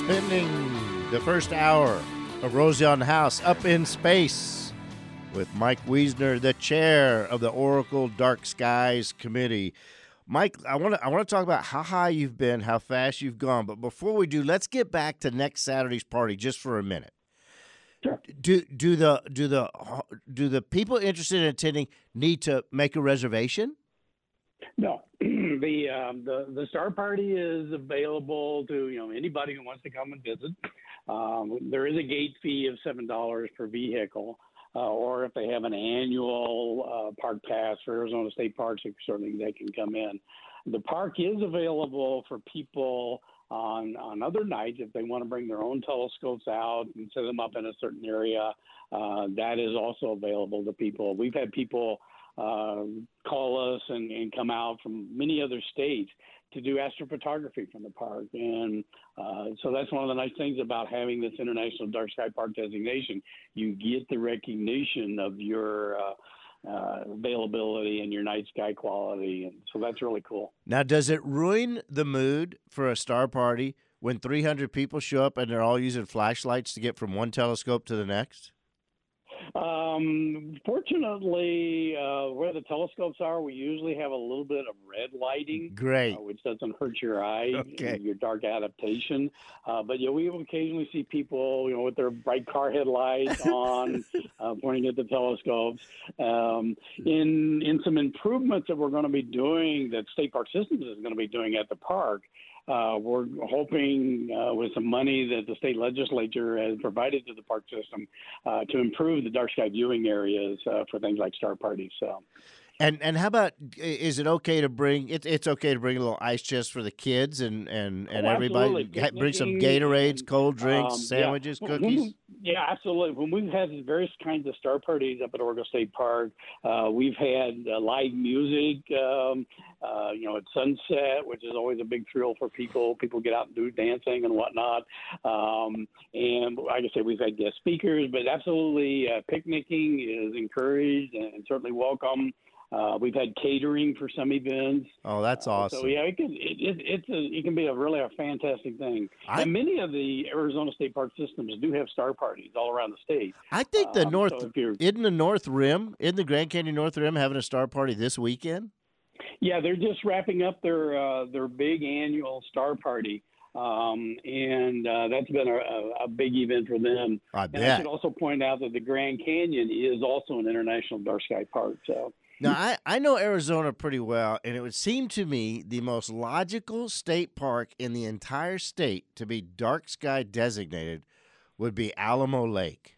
Spending the first hour of Rosie on the House up in space with Mike Wiesner, the chair of the Oracle Dark Skies Committee. Mike, I want to talk about how high you've been, how fast you've gone. But before we do, let's get back to next Saturday's party just for a minute. Sure. Do the people interested in attending need to make a reservation? No, the Star Party is available to anybody who wants to come and visit. There is a gate fee of $7 per vehicle, or if they have an annual park pass for Arizona State Parks, certainly they can come in. The park is available for people on other nights if they want to bring their own telescopes out and set them up in a certain area. That is also available to people. We've had people call us and come out from many other states to do astrophotography from the park. And so that's one of the nice things about having this International Dark Sky Park designation. You get the recognition of your availability and your night sky quality. And so that's really cool. Now, does it ruin the mood for a star party when 300 people show up and they're all using flashlights to get from one telescope to the next? Fortunately, where the telescopes are, we usually have a little bit of red lighting. Great. Which doesn't hurt your eye, Okay. Your dark adaptation. But yeah, we will occasionally see people, with their bright car headlights on, pointing at the telescopes. In some improvements that we're going to be doing, that State Park Systems is going to be doing at the park, we're hoping with some money that the state legislature has provided to the park system to improve the dark sky viewing areas for things like star parties. So, and how about, is it okay to bring it's okay to bring a little ice chest for the kids and everybody bring some Gatorades, cold drinks, sandwiches, cookies? Yeah, absolutely. When we've had various kinds of star parties up at Oracle State Park, we've had live music, at sunset, which is always a big thrill for people. People get out and do dancing and whatnot. And like I said, we've had guest speakers, but absolutely picnicking is encouraged and certainly welcome. We've had catering for some events. Oh, that's awesome. So yeah, it can be a fantastic thing. And many of the Arizona State Park systems do have star parties all around the state. I think isn't the North Rim, isn't the Grand Canyon North Rim having a star party this weekend? Yeah, they're just wrapping up their big annual star party. And that's been a big event for them. I bet. And I should also point out that the Grand Canyon is also an International Dark Sky Park. So. Now, I know Arizona pretty well, and it would seem to me the most logical state park in the entire state to be dark sky designated would be Alamo Lake.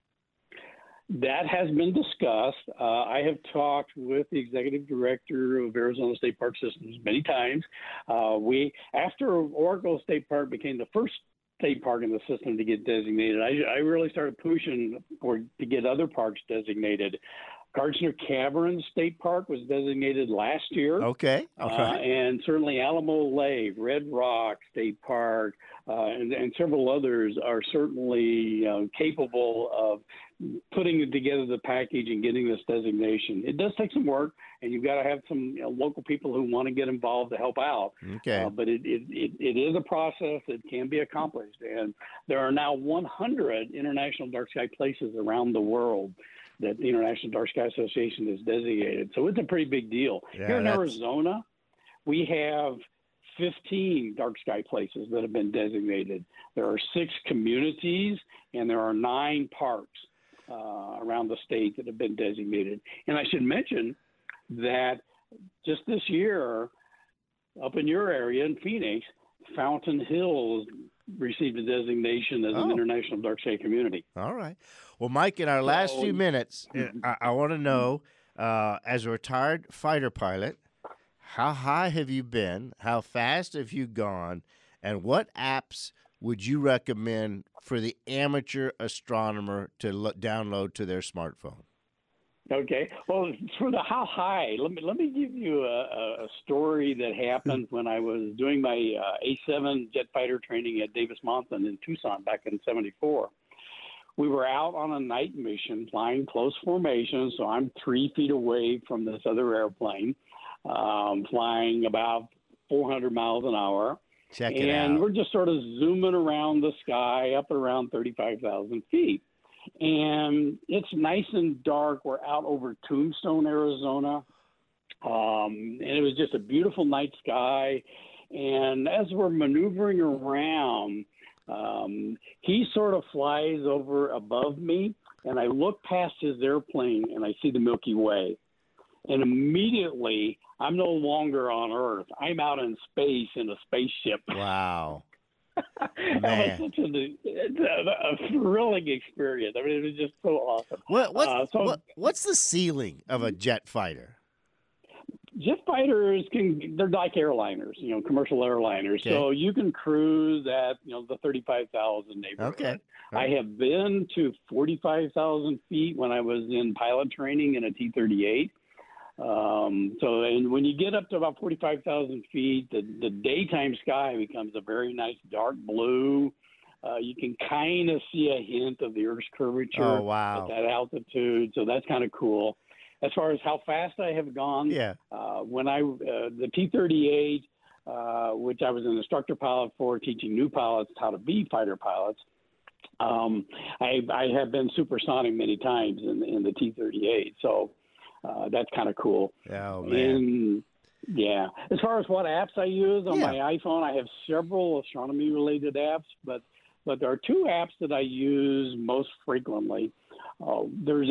That has been discussed. I have talked with the executive director of Arizona State Park Systems many times. After Oracle State Park became the first state park in the system to get designated, I really started pushing to get other parks designated. Garchner Cavern State Park was designated last year. Okay. And certainly Alamo Lake, Red Rock State Park, and several others are certainly capable of putting together the package and getting this designation. It does take some work, and you've got to have some local people who want to get involved to help out. Okay. But it is a process that can be accomplished. And there are now 100 international dark sky places around the world that the International Dark Sky Association is designated. So it's a pretty big deal. Yeah, Here in Arizona, we have 15 dark sky places that have been designated. There are 6 communities, and there are 9 parks around the state that have been designated. And I should mention that just this year, up in your area in Phoenix, Fountain Hills received a designation as an International Dark Sky Community. All right. Well, Mike, in our last few minutes, I want to know, as a retired fighter pilot, how high have you been? How fast have you gone? And what apps would you recommend for the amateur astronomer to download to their smartphone? Okay. Well, for the how high, let me give you a story that happened when I was doing my A-7 jet fighter training at Davis-Monthan in Tucson back in '74. We were out on a night mission flying close formation, so I'm 3 feet away from this other airplane, flying about 400 miles an hour. Check it And out. we're just sort of zooming around the sky up around 35,000 feet. And it's nice and dark. We're out over Tombstone, Arizona. And it was just a beautiful night sky. And as we're maneuvering around, he sort of flies over above me, and I look past his airplane and I see the Milky Way. And immediately, I'm no longer on Earth. I'm out in space in a spaceship. Wow. It Man. was such a thrilling experience. I mean, it was just so awesome. What's the ceiling of a jet fighter? Jet fighters they're like airliners, commercial airliners. Okay. So you can cruise at, the 35,000 neighborhood. Okay. I have been to 45,000 feet when I was in pilot training in a T-38. And when you get up to about 45,000 feet, the daytime sky becomes a very nice dark blue. You can kind of see a hint of the Earth's curvature at that altitude. So that's kind of cool. As far as how fast I have gone, when the T-38, which I was an instructor pilot for, teaching new pilots how to be fighter pilots, I have been supersonic many times in the T-38. So that's kind of cool. Oh, man. And, as far as what apps I use on my iPhone, I have several astronomy-related apps, but there are two apps that I use most frequently. There's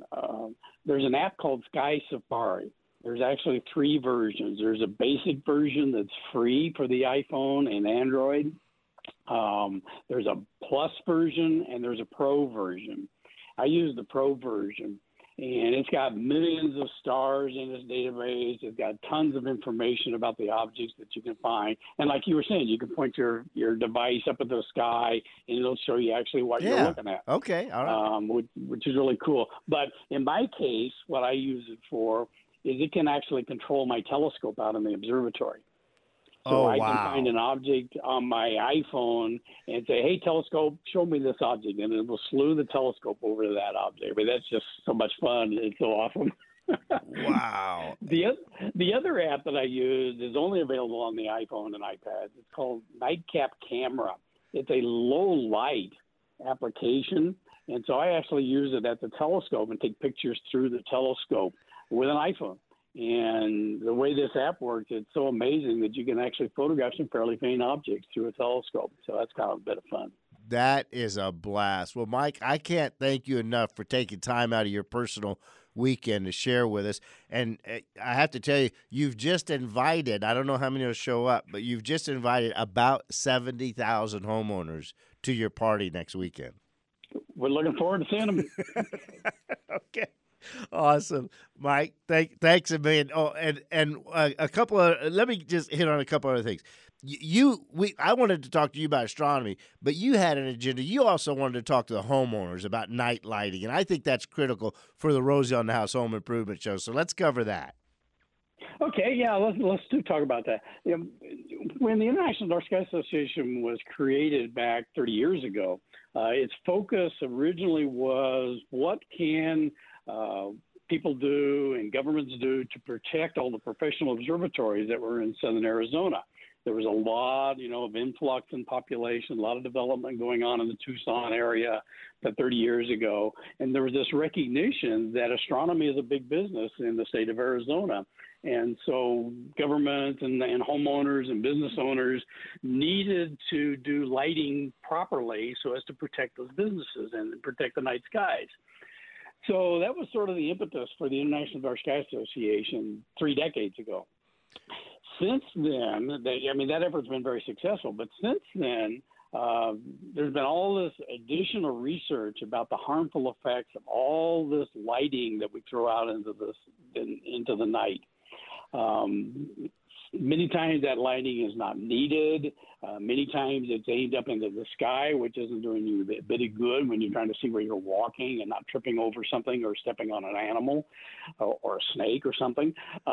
an app called Sky Safari. There's actually three versions. There's a basic version that's free for the iPhone and Android. There's a Plus version and there's a Pro version. I use the Pro version, and it's got millions of stars in its database. It's got tons of information about the objects that you can find. And like you were saying, you can point your device up at the sky, and it'll show you actually what you're looking at. Okay, all right. Which is really cool. But in my case, what I use it for is it can actually control my telescope out in the observatory. So I can find an object on my iPhone and say, hey, telescope, show me this object. And it will slew the telescope over to that object. I mean, that's just so much fun. It's so awesome. Wow. The other app that I use is only available on the iPhone and iPad. It's called Nightcap Camera. It's a low light application. And so I actually use it at the telescope and take pictures through the telescope with an iPhone. And the way this app works, it's so amazing that you can actually photograph some fairly faint objects through a telescope. So that's kind of a bit of fun. That is a blast. Well, Mike, I can't thank you enough for taking time out of your personal weekend to share with us. And I have to tell you, you've just invited, I don't know how many will show up, but you've just invited about 70,000 homeowners to your party next weekend. We're looking forward to seeing them. Okay. Awesome, Mike. Thanks a million. Oh, and a couple of let me just hit on a couple other things. I wanted to talk to you about astronomy, but you had an agenda. You also wanted to talk to the homeowners about night lighting, and I think that's critical for the Rosie on the House Home Improvement Show. So let's cover that. Okay, yeah, let's talk about that. When the International Dark Sky Association was created back 30 years ago, its focus originally was what can people do and governments do to protect all the professional observatories that were in southern Arizona. There was a lot, of influx in population, a lot of development going on in the Tucson area 30 years ago. And there was this recognition that astronomy is a big business in the state of Arizona. And so government and homeowners and business owners needed to do lighting properly so as to protect those businesses and protect the night skies. So that was sort of the impetus for the International Dark Sky Association 3 decades ago. Since then, that effort's been very successful, but since then, there's been all this additional research about the harmful effects of all this lighting that we throw out into the night. Many times that lighting is not needed. Many times it's aimed up into the sky, which isn't doing you a bit of good when you're trying to see where you're walking and not tripping over something or stepping on an animal or a snake or something.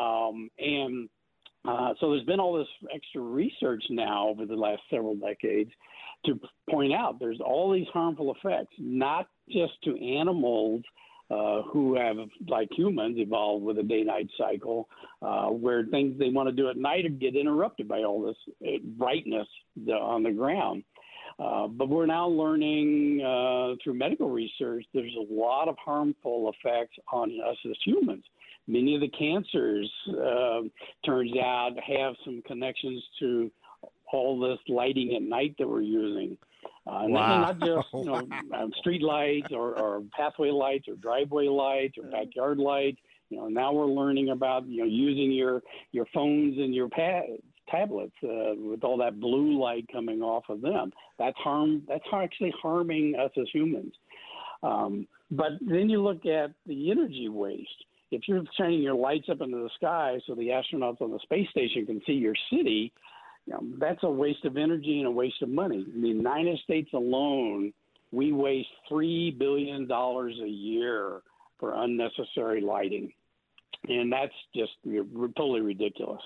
So there's been all this extra research now over the last several decades to point out there's all these harmful effects, not just to animals, who have, like humans, evolved with a day-night cycle, where things they want to do at night get interrupted by all this brightness on the ground. But we're now learning through medical research there's a lot of harmful effects on us as humans. Many of the cancers, turns out, have some connections to all this lighting at night that we're using. Wow. Not just street lights or pathway lights or driveway lights or backyard lights. Now we're learning about using your phones and your tablets with all that blue light coming off of them. That's actually harming us as humans. But then you look at the energy waste. If you're shining your lights up into the sky so the astronauts on the space station can see your city, that's a waste of energy and a waste of money. In the United States alone, we waste $3 billion a year for unnecessary lighting. And that's just totally ridiculous.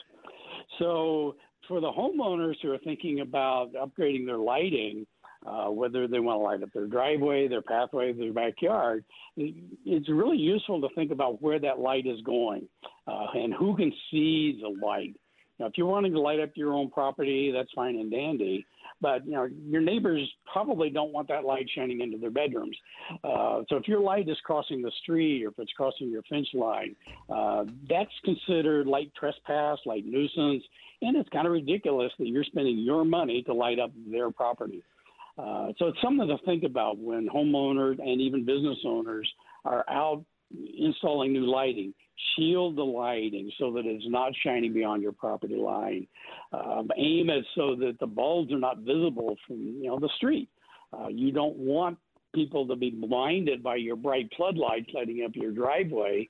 So for the homeowners who are thinking about upgrading their lighting, whether they want to light up their driveway, their pathway, their backyard, it's really useful to think about where that light is going and who can see the light. Now, if you're wanting to light up your own property, that's fine and dandy. But, your neighbors probably don't want that light shining into their bedrooms. So if your light is crossing the street or if it's crossing your fence line, that's considered light trespass, light nuisance. And it's kind of ridiculous that you're spending your money to light up their property. So it's something to think about when homeowners and even business owners are out installing new lighting. Shield the lighting so that it's not shining beyond your property line. Aim it so that the bulbs are not visible from the street. You don't want people to be blinded by your bright floodlights lighting up your driveway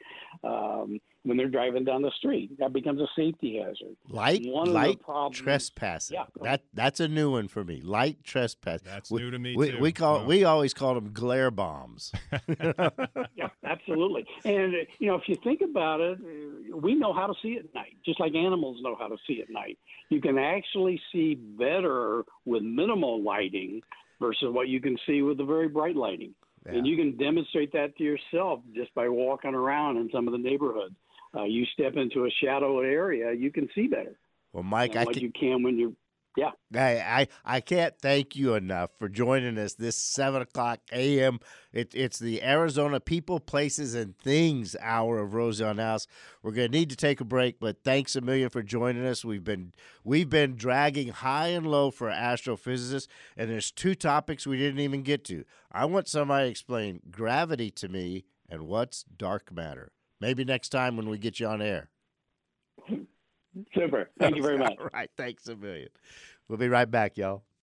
when they're driving down the street. That becomes a safety hazard. Light trespassing. Yeah, that's a new one for me. Light trespass. That's new to me too. We always call them glare bombs. Yeah, absolutely. And if you think about it, we know how to see at night, just like animals know how to see at night. You can actually see better with minimal lighting versus what you can see with the very bright lighting. Yeah. And you can demonstrate that to yourself just by walking around in some of the neighborhoods. You step into a shadowed area, you can see better. Well, Mike, you can when you're. Yeah. I can't thank you enough for joining us this 7:00 a.m. It's the Arizona People, Places, and Things hour of Rosie on House. We're going to need to take a break, but thanks a million for joining us. We've been dragging high and low for astrophysicists, and there's two topics we didn't even get to. I want somebody to explain gravity to me and what's dark matter. Maybe next time when we get you on air. Super. Thank you very much. All right. Thanks a million. We'll be right back, y'all.